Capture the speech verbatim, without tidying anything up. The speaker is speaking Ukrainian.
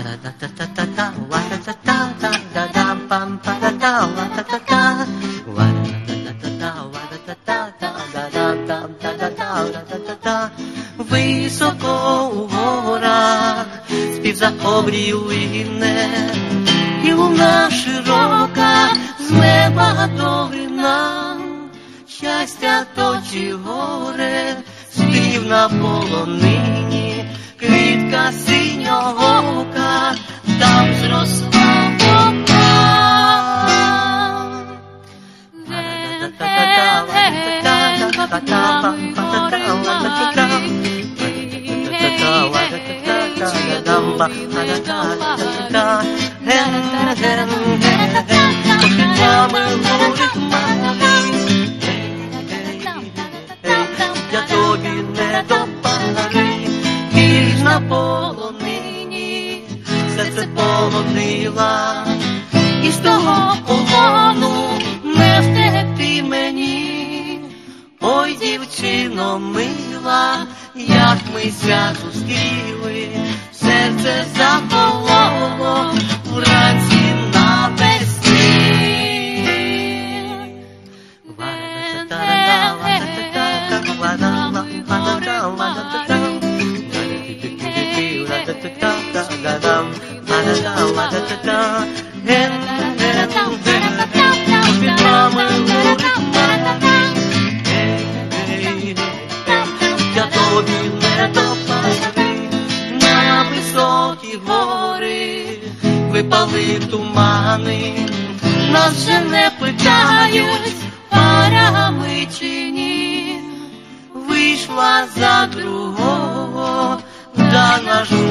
Високо у горах спів за обрій лине, і луна широка з неба долина. Щастя точі горе, спів на полонині, квітка синього ока, там зросла вода. Я тобі не до пари, ніж на полонині, серце полонила, і з того полону не втекти мені. Ой, дівчино мила, як ми ся зустріли, серце закололо вранці навесні. Я тобі не до пари, на високі гори випали тумани, нас вже не питають, пара ми чи ні. Вийшла за другого, да наш